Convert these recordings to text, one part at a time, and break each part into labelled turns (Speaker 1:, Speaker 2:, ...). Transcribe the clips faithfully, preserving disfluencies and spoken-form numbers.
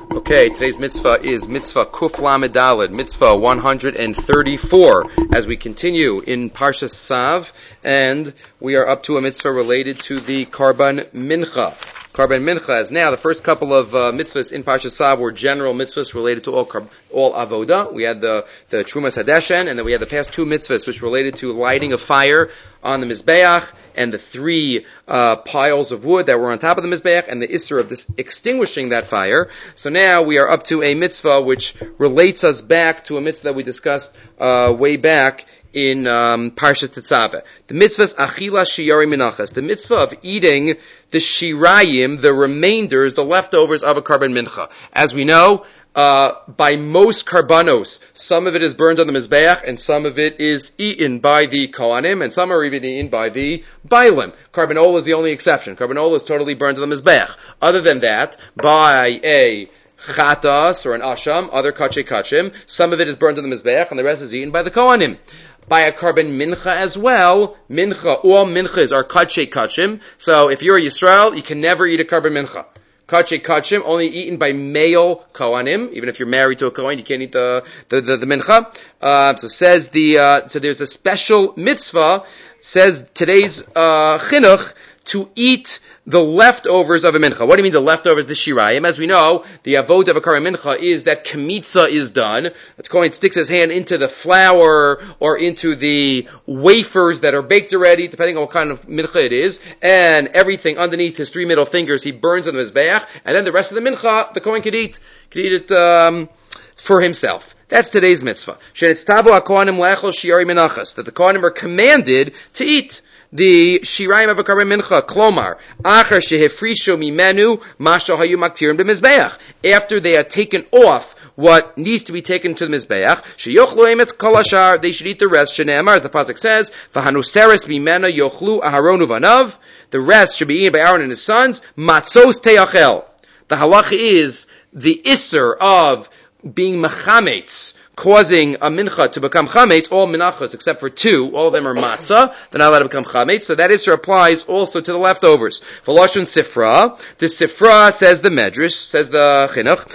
Speaker 1: Okay, today's mitzvah is mitzvah Kuf Lamed Daled, mitzvah one hundred thirty-four, as we continue in Parshas Tzav, and we are up to a mitzvah related to the Karban Mincha. Karban Mincha is now, the first couple of uh, mitzvahs in Parshas Tzav were general mitzvahs related to all karb, all avoda. We had the, the Trumas Hadeshen, and then we had the past two mitzvahs which related to lighting a fire on the Mizbeach, and the three uh, piles of wood that were on top of the Mizbeach, and the Isser of this extinguishing that fire. So now we are up to a mitzvah which relates us back to a mitzvah that we discussed uh, way back in um, Parshat Tetzaveh. The mitzvah is Achila Shiyari Menachas, the mitzvah of eating the shirayim, the remainders, the leftovers of a karban mincha. As we know, uh, by most karbanos, some of it is burned on the Mizbeach, and some of it is eaten by the Kohanim, and some are even eaten by the Bailim. Carbanola is the only exception. Carbanola is totally burned on the Mizbeach. Other than that, by a chatas or an asham, other kache kachim, some of it is burned on the Mizbeach, and the rest is eaten by the Kohanim. By a karban mincha as well, mincha, all minchas are kache kachim, so if you're a Yisrael, you can never eat a karban mincha. Kache kachim, only eaten by male kohanim. Even if you're married to a kohen, you can't eat the, the, the, the mincha. Uh, so says the, uh, so there's a special mitzvah, says today's, uh, chinuch, to eat the leftovers of a mincha. What do you mean the leftovers, the shirayim? As we know, the avod of a karban mincha is that kemitza is done. The kohen sticks his hand into the flour or into the wafers that are baked already, depending on what kind of mincha it is, and everything underneath his three middle fingers he burns on the mizbeach, and then the rest of the mincha the kohen could eat, could eat it um, for himself. That's today's mitzvah. Shenetztavu hakohanim le'echol shiyari menachas, that the kohanim are commanded to eat the shirayim of a karban mincha, klomar, achar shehefrishu mimenu masha hayu maktirim b'mizbeach. After they are taken off what needs to be taken to the mizbeach, sheyochlu emetz kol hashar, they should eat the rest. Shene'amar, as the pasuk says, v'hanuseres mimena yochlu Aharon uvanav, the rest should be eaten by Aaron and his sons. Matzos teachel. The halacha is the isser of being mechametz, causing a mincha to become chametz, all minachas except for two, all of them are matzah, they're not allowed to become chametz, so that issur applies also to the leftovers. V'lashon sifra, the sifra says the medrash, says the chinuch,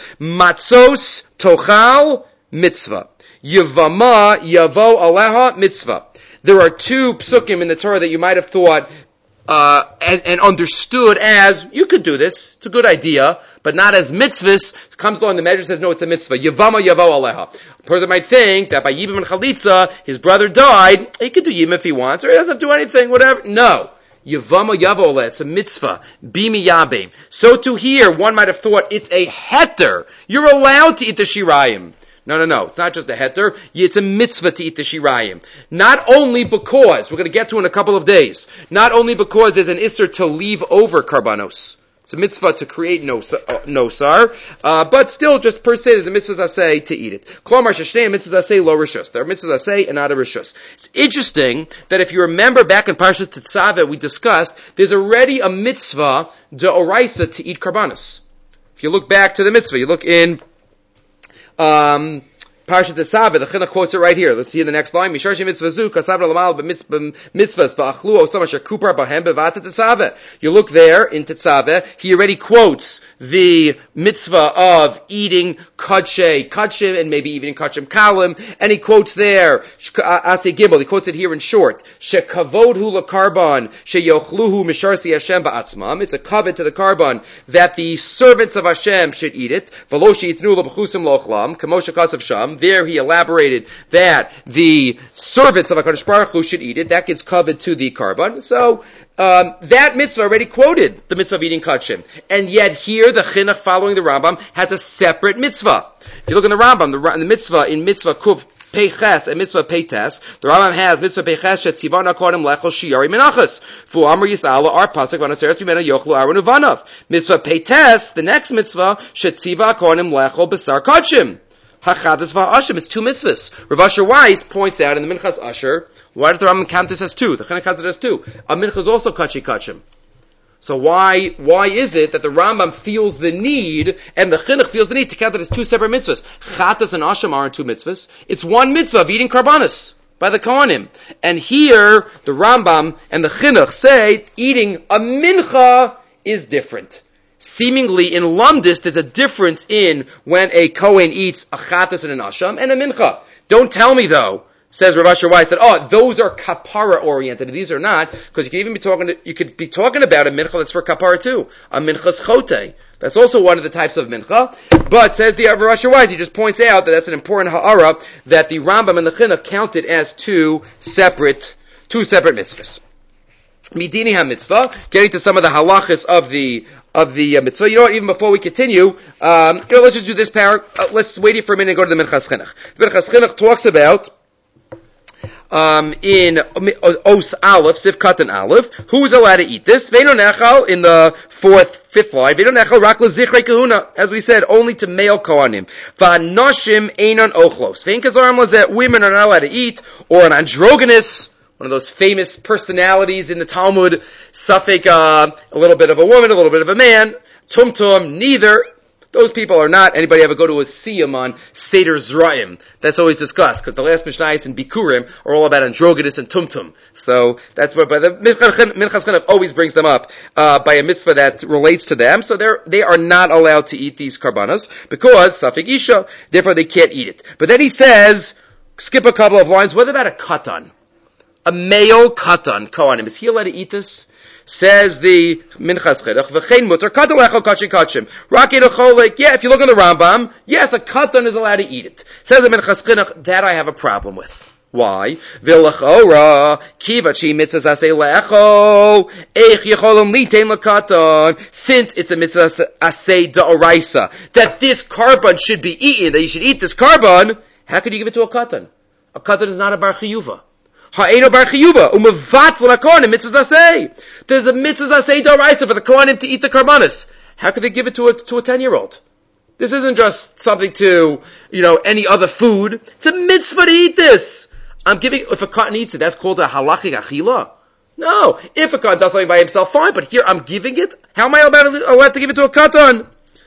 Speaker 1: matzos tochal mitzvah, yavama yavo aleha mitzvah. There are two psukim in the Torah that you might have thought Uh, and, and understood as, you could do this, it's a good idea, but not as mitzvahs. Comes along, the measure says, no, it's a mitzvah. Yavama yavo aleha. A person might think that by Yibam and Chalitza, his brother died, he could do Yibam if he wants, or he doesn't have to do anything, whatever. No. Yavama yavo aleha, it's a mitzvah. Bimi yabeim. So to here, one might have thought, it's a heter. You're allowed to eat the shirayim. No, no, no. It's not just a heter. It's a mitzvah to eat the shirayim. Not only because, we're going to get to in a couple of days, not only because there's an isser to leave over karbanos. It's a mitzvah to create nosar, uh, but still, just per se, there's a mitzvah aseh to eat it. Klomar sheshnei mitzvah aseh lo rishus. There are mitzvahs aseh and not a rishus. It's interesting that if you remember back in Parshas Tetzaveh we discussed, there's already a mitzvah deoraisa to eat karbanos. If you look back to the mitzvah, you look in Um, Parshat Tetzaveh, the Chinuch quotes it right here. Let's see the next line. Misharshi mitzvazu kasavra lamal b'mitzvahs v'achlu osama shekupar bahem b'vata Tetzaveh. You look there in Tetzaveh, he already quotes the mitzvah of eating kadshe, kadshim, and maybe even kadshim kalim, and he quotes there, Aseh Gimel, he quotes it here in short, shekavodhu lakarban, sheyochluhu misharsi Hashem ba'atzmam. It's a covet to the karban that the servants of Hashem should eat it. V'lo she'itnu l'b'chusim lochlam, k'moshe kasav sham. There he elaborated that the servants of HaKadosh Baruch Hu should eat it. That gets covered to the karban. So, um, that mitzvah already quoted the mitzvah of eating kachim. And yet here, the chinuch following the Rambam has a separate mitzvah. If you look in the Rambam, the, the mitzvah in mitzvah kuf Peiches and mitzvah peites, the Rambam has mitzvah peiches shetzivan akonim lechol shiyari menachas. Fu amar yisala ar pasuk vanaseres v'mena yochlu Aaron uvanav. Mitzvah peites, the next mitzvah, shetziva akonim lechol besar kachim. Hachadas va'ashim, it's two mitzvahs. Rav Asher Weiss points out in the Minchas Asher, why does the Rambam count this as two? The Chinuch has it as two. A mincha is also kachi kachim. So why, why is it that the Rambam feels the need, and the Chinuch feels the need to count it as two separate mitzvahs? Chatas and Asham aren't two mitzvahs. It's one mitzvah of eating karbanos by the Kohanim. And here, the Rambam and the Chinuch say, eating a mincha is different. seemingly in Lumdis, there's a difference in when a Kohen eats a Chatas and an Asham and a Mincha. Don't tell me though, says Rav Asher Weiss, that, oh, those are kapara oriented. These are not, because you could even be talking to, you could be talking about a mincha that's for kapara too. A minchas chote. That's also one of the types of mincha. But, says the Rav Asher Weiss, he just points out that that's an important ha'ara, that the Rambam and the Chinuch counted as two separate, two separate mitzvahs. Midini ha-mitzvah, getting to some of the halachas of the, of the uh, mitzvah. You know what, even before we continue, um, you know, let's just do this par, uh, let's wait for a minute and go to the Minchas Chinuch. The Minchas Chinuch talks about, Um, in Os Aleph, Sif Katan Aleph, who's allowed to eat this? Veino Nechal, in the fourth, fifth line, Veino Nechal, Rak L'Zichrei Kahuna, as we said, only to male Kohanim. Va'anoshim Einon Ochlos. Vein Kazaram Lazet, women are not allowed to eat, or an androgynous, one of those famous personalities in the Talmud, Suffolk, uh, a little bit of a woman, a little bit of a man, Tumtum, neither. Those people are not, anybody ever go to a siyum on Seder Zra'im? That's always discussed, because the last Mishnayos in Bikurim are all about androgynous and tumtum. So, that's what, but the Minchas Chinuch always brings them up, uh, by a mitzvah that relates to them, so they're, they are not allowed to eat these karbanos, because, Safik Isha, therefore they can't eat it. But then he says, skip a couple of lines, what about a katan? A male katan, Kohanim, is he allowed to eat this? Says the Minchas Chinuch, v'chein mutar katan lechol kachin kachim. Rakin acholik, yeah, if you look in the Rambam, yes, a katan is allowed to eat it. Says the Minchas Chinuch, that I have a problem with. Why? V'lechora, kivachi mitzvahs asay lechol, eich yecholim litein lekatan, since it's a mitzvah asay da'oraisa, that this carbon should be eaten, that you should eat this carbon, how could you give it to a katan? A katan is not a bar chiyuva. Ha'eno bar chiyuva, umevat v'lakonim mitzvahs asay. There's a mitzvah asay da'oraisa for the kohanim to eat the karbanis. How could they give it to a to a ten year old? This isn't just something to, you know, any other food. It's a mitzvah to eat this. I'm giving, if a kohen eats it, that's called a halachic achila. No, if a kohen does something by himself, fine. But here I'm giving it. How am I allowed to give it to a katan?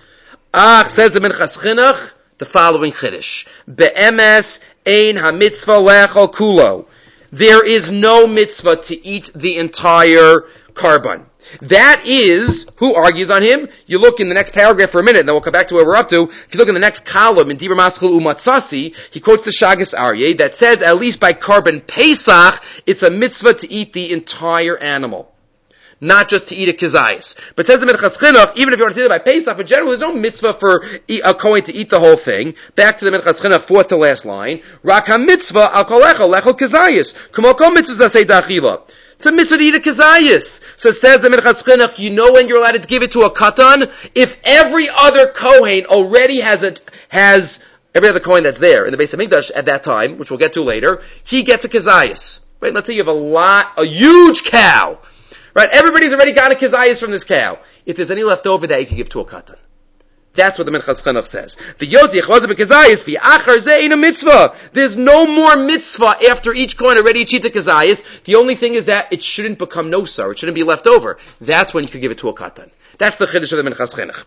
Speaker 1: Ah, says the Minchas Chinuch, the following chiddush: Be'emes ein ha-mitzvah lechol kulo. There is no mitzvah to eat the entire carbon. That is, who argues on him? You look in the next paragraph for a minute, and then we'll come back to where we're up to. If you look in the next column, in Dibur Maschil Umatzasi, he quotes the Shagas Aryeh that says, at least by carbon Pesach, it's a mitzvah to eat the entire animal. Not just to eat a kizayis. But says the Minchas Chinuch, even if you want to say that by Pesach, but generally there's no mitzvah for a kohen to eat the whole thing. Back to the Minchas Chinuch, fourth to last line. Rak ha-mitzvah al kol echol lechol kizayis. Kumo kol mitzvah zasei da'achila. It's a mitzvah to eat a kizayis. So says the Minchas Chinuch, you know when you're allowed to give it to a katan? If every other kohen already has a, has, every other kohen that's there in the Beis HaMikdash at that time, which we'll get to later, he gets a kizayis. Right? Let's say you have a lot, a huge cow. Right, everybody's already got a kizayis from this cow. If there's any left over that you can give to a katan. That's what the Minchas Chinuch says. The yotzi echloza b'kizayis v'achar zeh a mitzvah. There's no more mitzvah after each kohen already achieved the kizayis. The only thing is that it shouldn't become nosar. It shouldn't be left over. That's when you can give it to a katan. That's the chiddush of the Minchas Chinuch.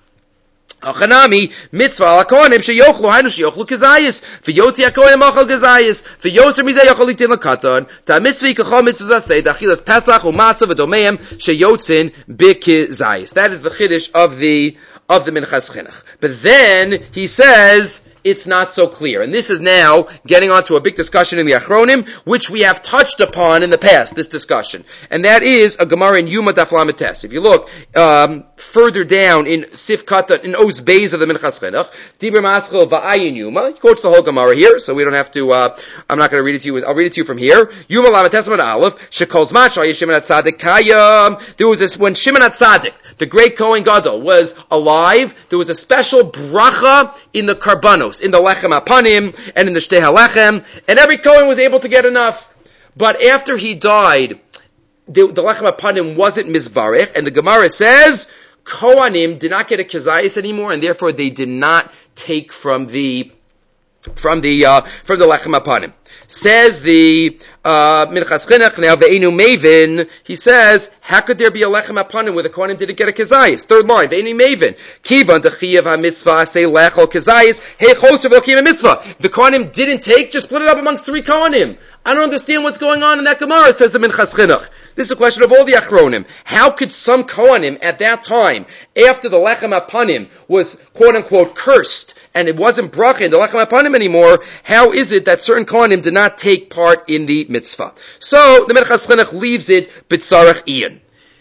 Speaker 1: Achanami mitzvah al kohanim sheyochlu hainu sheyochlu kizayis v'yotzi hakohanim achal kizayis v'yoser mizeh yochel litin lekatan ta mitzvah kachol mitzvah zasei dachilas pesach u'matzah v'domeim sheyotzin b'kizayis. That is the chiddush of the of the Minchas Chinuch. But then he says it's not so clear. And this is now getting on to a big discussion in the Achronim, which we have touched upon in the past, this discussion. And that is a Gemara in Yuma Daf Lamed Tes. If you look um, further down in Sif Katan, in Oz Beis of the Minchas Chinuch, Dibur Maschil Va'ayin Yuma, he quotes the whole Gemara here, so we don't have to, uh, I'm not going to read it to you, I'll read it to you from here. Yuma Lamed Tes Amud Aleph, Shekol Zman Shaya Shimon HaTzadik Kayam. There was this, when Shimon HaTzadik, the great Kohen Gadol, was alive, there was a special bracha in the karbanos, in the lechem apanim, and in the shtei halechem, and every Kohen was able to get enough. But after he died, the, the lechem apanim wasn't mizbarech, and the Gemara says, Kohanim did not get a kizayis anymore, and therefore they did not take from the, from the, uh, from the lechem apanim. Says the uh, Minchas Chinuch, now the Ve'enu Mavin, he says, how could there be a lechem apanim where the kohanim didn't get a kizayis? Third line, Ve'enu Mavin, Kivan dechiyav ha-mitzvah say lechol kizayis, hey choser v'lokim ha-mitzvah. The kohanim didn't take, just split it up amongst three kohanim. I don't understand what's going on in that Gemara, says the Minchas Chinuch. This is a question of all the Achronim. How could some Kohanim at that time, after the Lechem Apanim was quote-unquote cursed, and it wasn't bracha in the Lechem Apanim anymore, how is it that certain Kohanim did not take part in the mitzvah? So, the Minchas Chinuch leaves it b'tzarech iyan.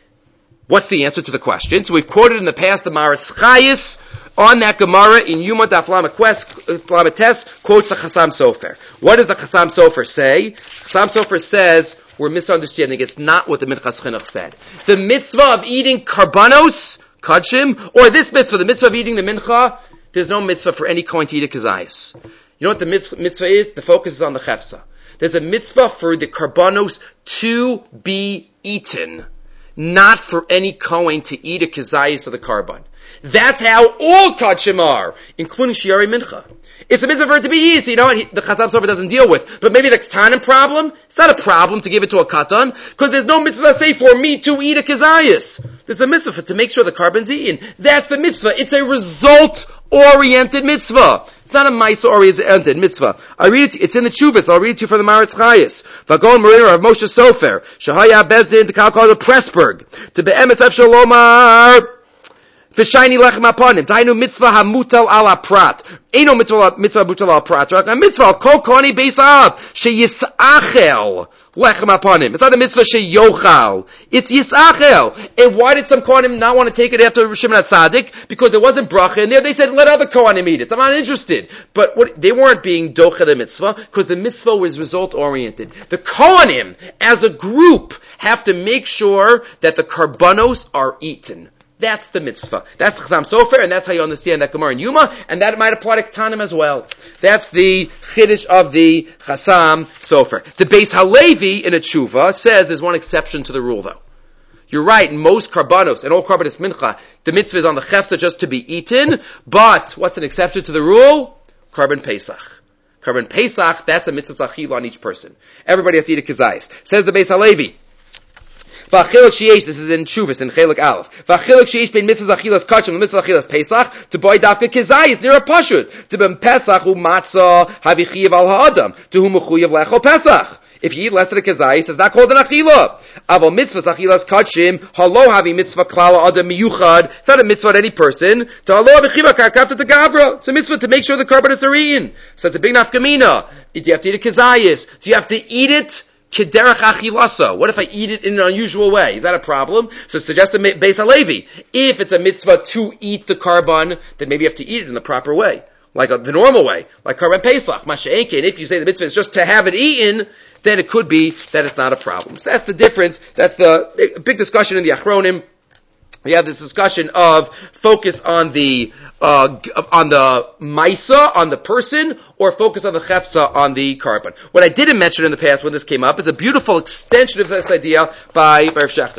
Speaker 1: What's the answer to the question? So we've quoted in the past the Maritz Chayis on that Gemara in Yuma Daf Lamed Tes quotes the Chassam Sofer. What does the Chassam Sofer say? Chassam Sofer says we're misunderstanding. It's not what the Minchas Chinuch said. The mitzvah of eating karbanos, kachim, or this mitzvah, the mitzvah of eating the mincha, there's no mitzvah for any kohen to eat a kazayas. You know what the mitzvah is? The focus is on the chefsa. There's a mitzvah for the karbanos to be eaten, not for any kohen to eat a kazayas of the karban. That's how all kachim are, including shiari mincha. It's a mitzvah for it to be easy. You know what? He, the Chassam Sofer doesn't deal with. But maybe the katanim problem? It's not a problem to give it to a katan, because there's no mitzvah say for me to eat a kazayas. There's a mitzvah for, to make sure the carbon's eaten. That's the mitzvah. It's a result-oriented mitzvah. It's not a ma'isa-oriented mitzvah. I read it. It's in the Chuvas. I'll read it to you from the Maritz Chayis. Vagon Mariner of Moshe Sofer. Shahaya Bezdin to Kalkal of Pressburg. To Be'emes Efshalomar. V'shayni lechem aponim. Dainu mitzvah hamutal ala prat. Eino mitzvah mitzvah mutal ala prat. A mitzvah kol koni beisav sheyisachel lechem aponim. It's not a mitzvah sheyochal. It's yisachel. And why did some kohanim not want to take it after Shimon HaTzadik? Because there wasn't bracha in there. They said let other kohanim eat it. I'm not interested. But what, they weren't being docha the mitzvah because the mitzvah was result oriented. The kohanim as a group have to make sure that the karbanos are eaten. That's the mitzvah. That's the Chassam Sofer, and that's how you understand that Gemara in Yuma, and that might apply to Ketanim as well. That's the Chiddush of the Chassam Sofer. The Beis Halevi in a Tshuva says there's one exception to the rule, though. You're right, in most karbanos, and all karbanos mincha, the mitzvah is on the chefsa just to be eaten, but what's an exception to the rule? Karban Pesach. Karban Pesach, that's a mitzvah zachil on each person. Everybody has to eat a kazayis. Says the Beis Halevi. V'achiluk sheyesh, this is in Shuvas, in Chelek Aleph. V'achiluk sheyesh ben mitzvah achilas kachim and mitzvah achilas Pesach, to boy dafka kizayis, near a pashut. To ben Pesach hu matzah havichiyav al ha'adam, to whom uchuyav lecho Pesach. If you eat less than a kizayis, it's not called an achila. Aval mitzvah achilas kachim, halo havi mitzvah klala adam miyuchad, it's not a mitzvah on any person. To halo havichiyav karkafta to gavra, it's a mitzvah to make sure the karbanos are eaten. So it's a big nafkamina. Do you have to eat a kizayis? Do you have to eat it? Kederach achilasa. What if I eat it in an unusual way? Is that a problem? So suggest the Beis Halevi. If it's a mitzvah to eat the karban, then maybe you have to eat it in the proper way. Like a, the normal way. Like karban Pesach. Masha'enkin. If you say the mitzvah is just to have it eaten, then it could be that it's not a problem. So that's the difference. That's the big discussion in the Achronim. We have this discussion of focus on the uh, on the maisa, on the person, or focus on the chefsa, on the karban. What I didn't mention in the past when this came up is a beautiful extension of this idea by, by Rav Shechter.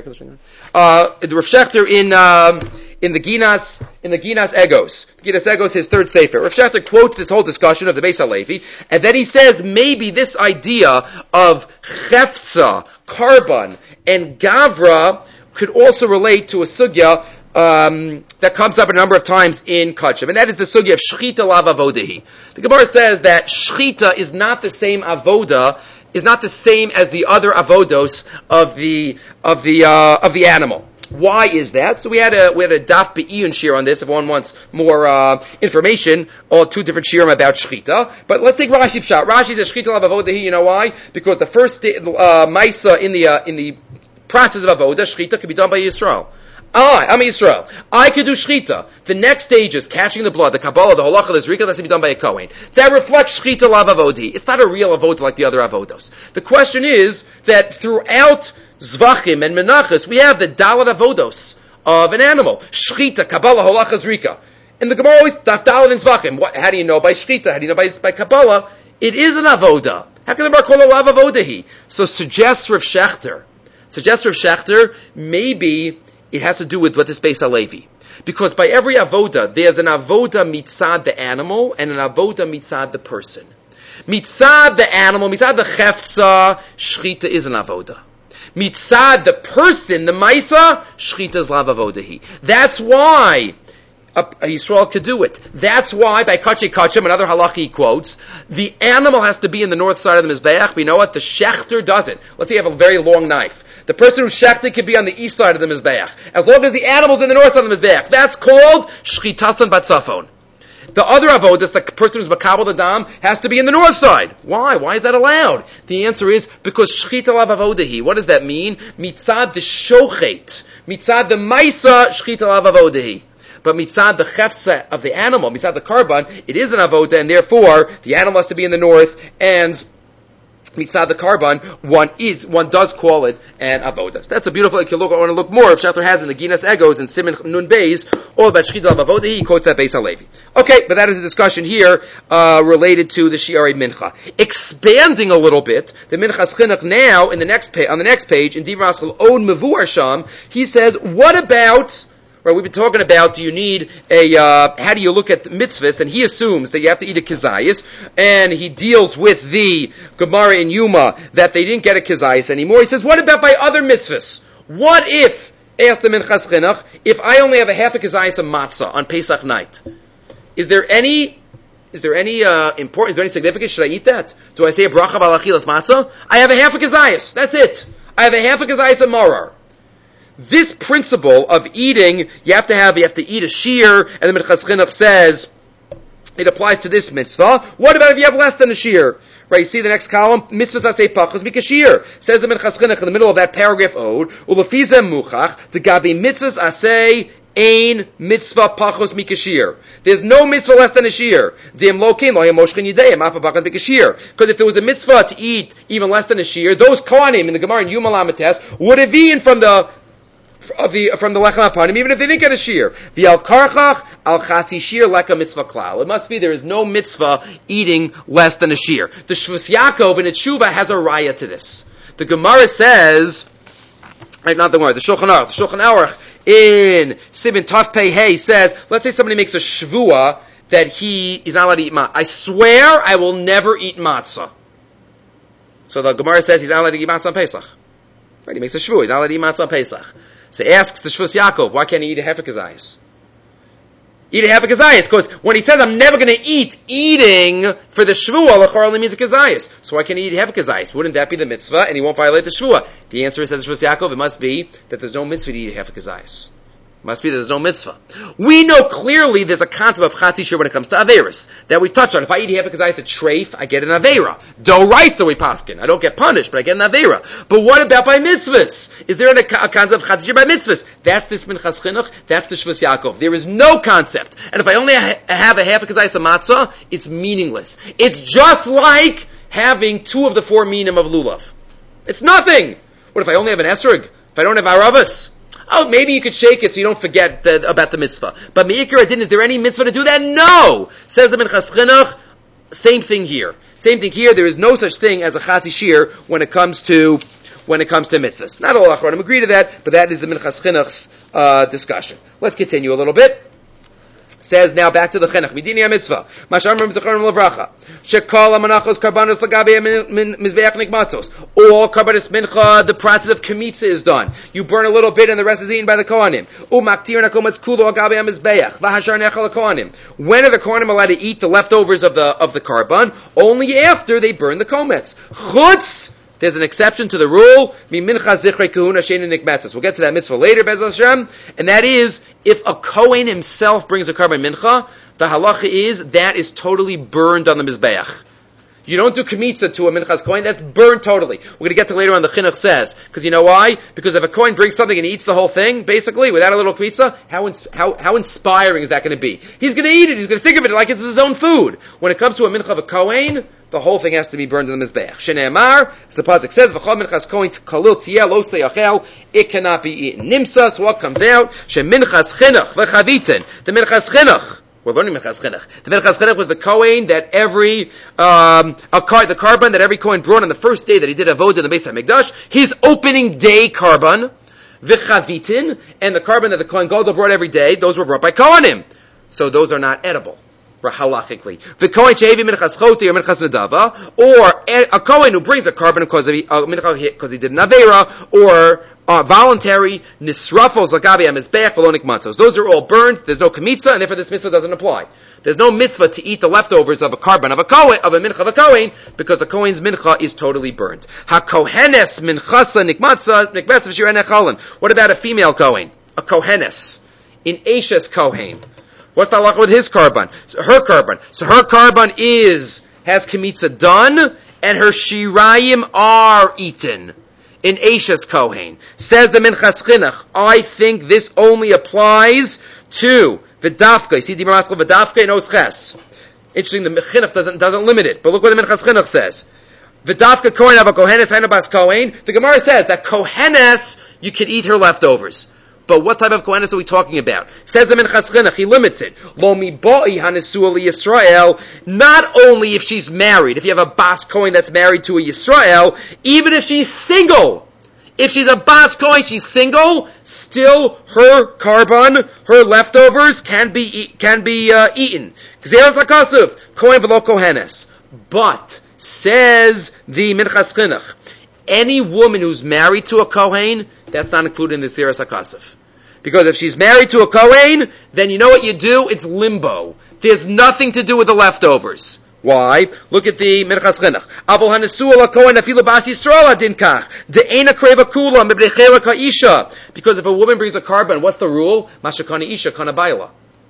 Speaker 1: Uh, the Rav Shechter in um, in the Ginas in the Ginas Egos, Ginas Egos, his third sefer. Rav Shechter quotes this whole discussion of the Beis Halevi, and then he says maybe this idea of chefsa, karban, and gavra could also relate to a sugya um, that comes up a number of times in Kachim, and that is the sugya of shchita lav avodahi. The Gemara says that shchita is not the same avoda, is not the same as the other avodos of the of the uh, of the animal. Why is that? So we had a we had a daf be'iyun shir on this. If one wants more uh, information, all two different shirim about shchita. But let's take Rashi pshat. Rashi says shchita lav avodahi. You know why? Because the first uh, maisa in the uh, in the process of avodah, shchita can be done by Yisrael. I, I'm Yisrael. I could do shchita. The next stage is catching the blood, the Kabbalah, the halacha, the zrika, that's to be done by a Kohen. That reflects shchita lav avodi. It's not a real avodah like the other avodos. The question is that throughout Zvachim and Menachos, we have the dalat avodos of an animal. Shchita, Kabbalah, halacha, zrika. And the Gemara always, daf dalat and Zvachim. What, how do you know by shchita? How do you know by, by Kabbalah? It is an avodah. How can the Bar call it lav avodahi? So suggests Rav Shechter, Suggests Rav Shechter, maybe it has to do with what this Beis Halevi. Because by every avoda, there's an avoda mitzad the animal and an avoda mitzad the person. Mitzad the animal, mitzad the chefza, shchita is an avoda. Mitzad the person, the maisa, shchita is lav avodahi. That's why a, a Yisrael could do it. That's why by Kachi Kachim, another halachi quotes, the animal has to be in the north side of the Mizbeach. But you know what? The Shechter doesn't. Let's say you have a very long knife. The person who's shechted can be on the east side of the Mizbeach. As long as the animal's in the north side of the Mizbeach. That's called Shchitasan Batzafon. The other avodas, the person who's makabel the dam, has to be in the north side. Why? Why is that allowed? The answer is because shchita lav avodahi. What does that mean? Mitzad the shochet. Mitzad the maisa shchita lav avodahi. But mitzad the chefsa of the animal, mitzad the karban, it is an avoda, and therefore the animal has to be in the north, and mitzad the karban, one is, one does call it an avodas. That's a beautiful, if you look, I want to look more, if Shachter has in the Ginas Egos and Siman Nun Beis, all about Shchita of Avodah, he quotes that Beis HaLevi. Okay, but that is a discussion here, uh, related to the Shi'arei Mincha. Expanding a little bit, the Minchas Chinuch now, in the next page, on the next page, in Divrei Haskell Od Mevuar Sham, he says, what about, right, we've been talking about, do you need a, uh, how do you look at the mitzvahs, and he assumes that you have to eat a kizayis, and he deals with the Gemara in Yuma that they didn't get a kizayis anymore. He says, what about by other mitzvahs? What if, asked the Minchas Chinuch, if I only have a half a kizayis of matzah on Pesach night? Is there any, is there any, uh, importance, is there any significance? Should I eat that? Do I say a bracha b'alachilas matzah? I have a half a kizayis. That's it. I have a half a kizayis of marar. This principle of eating, you have to have, you have to eat a shear, and the Minchas Chinuch says, it applies to this mitzvah. What about if you have less than a shear? Right, you see the next column, mitzvahs asay pachos mikashir. Says the Minchas Chinuch in the middle of that paragraph ode, ulefize muchach, the gabi mitzvahs asay ein mitzvah pachos mikashir. There's no mitzvah less than a shear. Dim lokin lo yamoshchin yidei mapa pachos mikashir. Because if there was a mitzvah to eat even less than a shear, those kohanim in the Gemara in Yuma Lamates would have eaten from the of the from the lechem hapanim, even if they didn't get a shear. The al karchach al chatzi shear leka mitzvah klal. It must be there is no mitzvah eating less than a shear. The Shvus Yaakov in a tshuva has a raya to this. The Gemara says, right, not the Gemara, the Shulchan Aruch. The Shulchan Aruch in Siman Taf Pei Hey says, let's say somebody makes a shvua that he is not allowed to eat matzah. I swear I will never eat matzah. So the Gemara says he's not allowed to eat matzah on Pesach. Right, he makes a shvua, he's not allowed to eat matzah on Pesach. So he asks the Shvus Yaakov, why can't he eat a half a kazayis? Eat a half a kazayis, because when he says, I'm never going to eat, eating for the shvua, l'chor only means a kazayis. So why can't he eat half a kazayis? Wouldn't that be the mitzvah, and he won't violate the shvua? The answer is, says the Shvus Yaakov, it must be that there's no mitzvah to eat a half a kazayis. Must be that there's no mitzvah. We know clearly there's a concept of chatzi shir when it comes to averis that we touched on. If I eat half a kazayis a treif, I get an avera. Do raisa we paskin. I don't get punished, but I get an avera. But what about by mitzvahs? Is there a, a concept of chatzi shir by mitzvahs? That's this Minchas Chinuch. That's the Shvus Yaakov. There is no concept. And if I only ha- have a half a kazayis of matzah, it's meaningless. It's just like having two of the four minim of lulav. It's nothing. What if I only have an esrog? If I don't have aravas? Oh, maybe you could shake it so you don't forget the, about the mitzvah. But me'ikar adin, is there any mitzvah to do that? No! Says the Minchas Chinuch, same thing here. Same thing here, there is no such thing as a chatzi shir when it comes to, when it comes to mitzvahs. Not all achronim agree to that, but that is the Minchas Chinuch's, uh, discussion. Let's continue a little bit. Says now back to the chinuch. Midini ha-mitzvah. Mashar mem zecharim levracha. Shekol ha-manachos karbanos lagabi mizbeach nikmatzos. All karbanos mincha, the process of kemitza is done. You burn a little bit and the rest is eaten by the kohanim. Umaktir nakomatz kulo agabi ha-mizbeach. V'hashar nechal ha-kohanim. When are the kohanim allowed to eat the leftovers of the, of the karban? Only after they burn the komets. Chutz! There's an exception to the rule. We'll get to that mitzvah later, Be'ez Hashem. And that is, if a Kohen himself brings a karban mincha, the halacha is, that is totally burned on the mizbeach. You don't do kemitza to a minchas Kohen, that's burned totally. We're going to get to later on the chinuch says. Because you know why? Because if a Kohen brings something and he eats the whole thing, basically, without a little kemitza, how, ins- how, how inspiring is that going to be? He's going to eat it, he's going to think of it like it's his own food. When it comes to a mincha of a Kohen, the whole thing has to be burned in the mizbeach. Shneimar, as the pasuk says, "V'chol minchas kohen kalil tiyeh lo seyachel." It cannot be eaten. Nimsa. So what comes out? Sheminchas chinuch v'chaviten. The minchas chinuch. We're learning minchas chinuch. The minchas chinuch was the kohen that every um, a car, the karban that every kohen brought on the first day that he did avodah in the Beis Hamikdash. His opening day karban v'chavitin, and the karban that the kohen gadol brought every day. Those were brought by kohanim. So those are not edible. halachically. The Kohen she'evi minchas choti or minchas nadava, or a Kohen who brings a carbon because he, uh, because he did an avera, or uh, voluntary nisrafos lagabi amizbeach v'lonik matzos. Those are all burned. There's no kmitza, and therefore this mitzvah doesn't apply. There's no mitzvah to eat the leftovers of a carbon of a Kohen, of a mincha of a Kohen, because the Kohen's mincha is totally burned. Ha-Kohenes minchasa nikmatza nikmetza v'shirei nechalin. What about a female Kohen? A Kohenes. In Ashes Kohen. What's the halacha with his carbon? So her carbon. So her carbon is, has kmitza done, and her shirayim are eaten. In Ashes Kohen. Says the Minchas Chinuch, I think this only applies to V'dafka. You see the Maskal V'dafka in Osches. Interesting, the Chinuch doesn't, doesn't limit it. But look what the Minchas Chinuch says. V'dafka Kohen Ava Kohenes Hainabas Kohen. The Gemara says that Kohenes, you can eat her leftovers. But what type of Kohenes are we talking about? Says the Minchas Chinuch, he limits it. Lo mibo'i hanesua liYisrael. Not only if she's married, if you have a Bas Kohen that's married to a Yisrael, even if she's single. If she's a Bas Kohen, she's single, still her carbon, her leftovers can be can be uh, eaten. Gzeras HaKasuv, Kohen v'lo Kohenes. But, says the Minchas Chinuch, any woman who's married to a Kohen, that's not included in the Gzeras HaKasuv. Because if she's married to a Kohen, then you know what you do? It's limbo. There's nothing to do with the leftovers. Why? Look at the Minchas Chinuch. Avol hanesua laKohen afilu bas Yisrael adin kach. De'ena kreva kula mebnechela ka'isha. Because if a woman brings a carbon, what's the rule? Mashakana isha kana baila.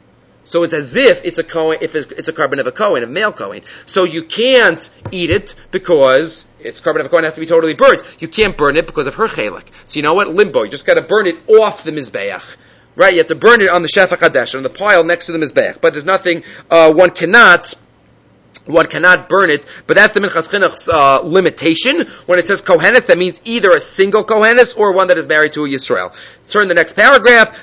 Speaker 1: So it's as if it's a Kohen, if it's a carbon of a Kohen, a male Kohen. So you can't eat it because it's carbon of a Kohen, it has to be totally burnt. You can't burn it because of her chelik. So you know what? Limbo. You just got to burn it off the mizbeach. Right? You have to burn it on the Shefach Hadesh, on the pile next to the mizbeach. But there's nothing, uh, one cannot One cannot burn it, but that's the Minchas Chinuch's uh, limitation. When it says Kohenes, that means either a single Kohenes or one that is married to a Yisrael. Turn the next paragraph.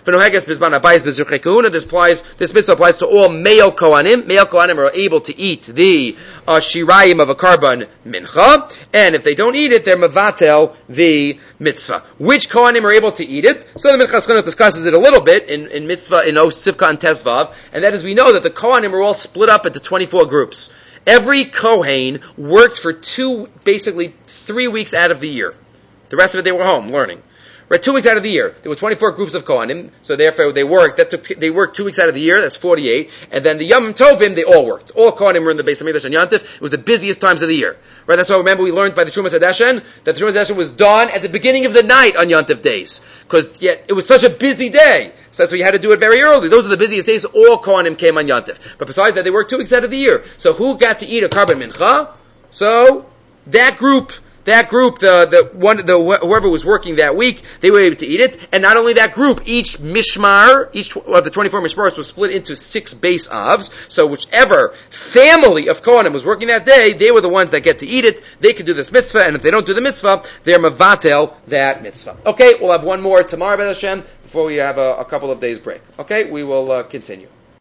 Speaker 1: This applies. This mitzvah applies to all male Kohanim. Male Kohanim are able to eat the uh, shirayim of a carbon mincha, and if they don't eat it, they're mevatel the mitzvah. Which Kohanim are able to eat it? So the Minchas Chinuch discusses it a little bit in, in mitzvah in Os Sivka and Tesvav, and that is we know that the Kohanim are all split up into twenty-four groups. Every Kohen worked for two, basically three weeks out of the year. The rest of it they were home learning. Right, two weeks out of the year. There were twenty-four groups of Kohanim, so therefore they worked. That took they worked two weeks out of the year. That's forty-eight. And then the Yom Tovim, they all worked. All Kohanim were in the Beis Hamikdash on Yantif. It was the busiest times of the year. Right, that's why remember we learned by the Trumas Hadeshen that the Trumas Hadeshen was done at the beginning of the night on Yantif days because yet it was such a busy day. So that's why you had to do it very early. Those are the busiest days. All Kohanim came on Yantif. But besides that, they worked two weeks out of the year. So who got to eat a carbon mincha? So that group. That group, the the one, the whoever was working that week, they were able to eat it. And not only that group, each mishmar, each of the twenty-four mishmaros was split into six base avs. So whichever family of Kohanim was working that day, they were the ones that get to eat it. They could do this mitzvah, and if they don't do the mitzvah, they're mevatel that mitzvah. Okay, we'll have one more tomorrow, B'ez Hashem, before we have a, a couple of days break. Okay, we will uh, continue.